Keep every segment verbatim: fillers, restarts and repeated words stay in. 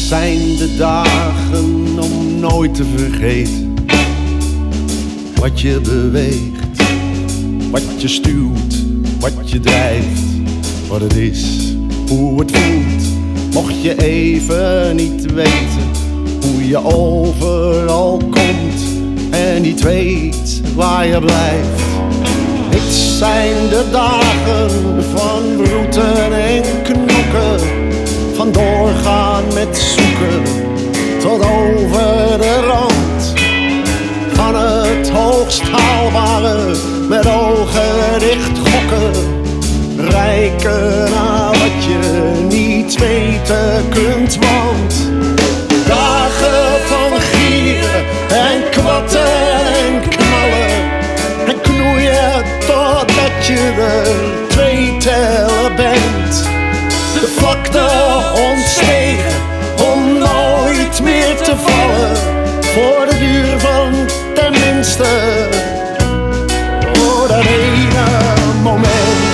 zijn de dagen om nooit te vergeten. Wat je beweegt, wat je stuwt, wat je drijft. Wat het is, hoe het voelt, mocht je even niet weten. Hoe je overal komt en niet weet waar je blijft. Dit zijn de dagen van roeten en knokken, van doorgaan met zoeken tot over de rand. Van het hoogst haalbare met ogen dicht gokken, rijken naar wat je niet weten kunt, want dagen van gieren en kwatten en knallen en knoeien totdat je er twee tellen bent. De vlakte ontstegen om nooit meer te vallen, voor de duur van tenminste voor dat ene moment.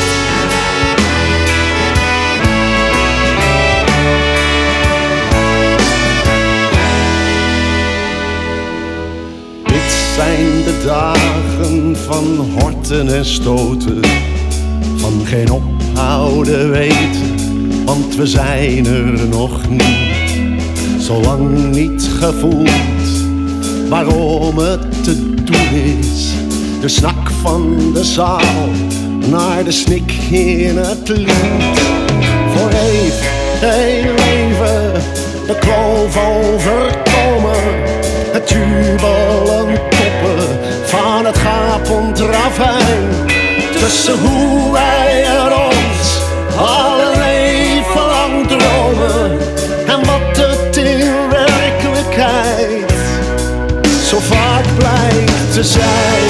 Dit zijn de dagen van horten en stoten, van geen ophouden weten, want we zijn er nog niet. Zolang niet gevoeld waarom het te doen is. De snak van de zaal naar de snik in het lied. Voor even, heel even, de kloof overkomen. Het jubelen toppen van het gapend ravijn. Tussen hoe wij er ons al een leven lang dromen en wat het in werkelijkheid zo vaak blijkt te zijn.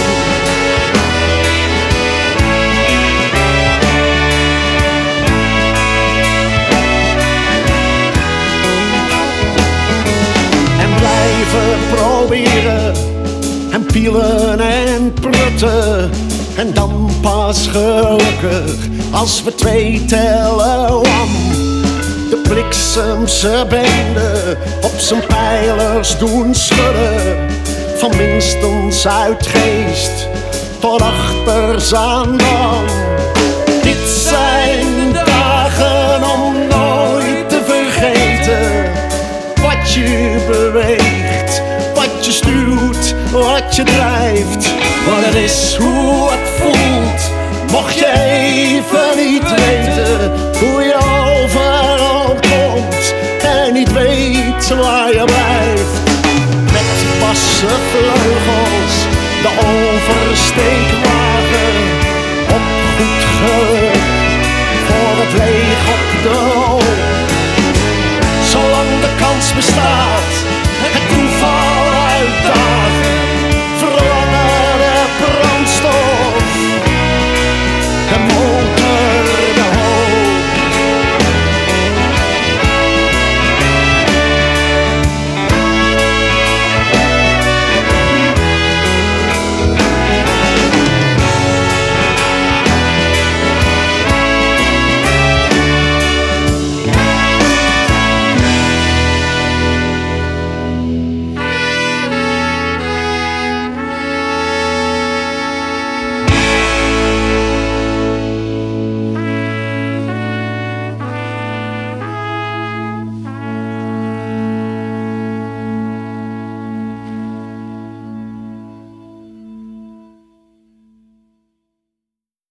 En blijven proberen en pielen en prutten, en dan pas gelukkig als we twee tellen wam. De bliksemse bende op zijn pijlers doen schudden, van minstens Uitgeest tot achter Zaandam. Dit zijn dagen om nooit te vergeten. Wat je beweegt, wat je stuwt, wat je drijft. Wat het is, hoe het voelt, mocht je even niet weten. Hoe je overal komt en niet weet waar je blijft. Met wassen vleugels, de oversteekwagen, op goed geluk, voor het leeg op de hoop. Zolang de kans bestaat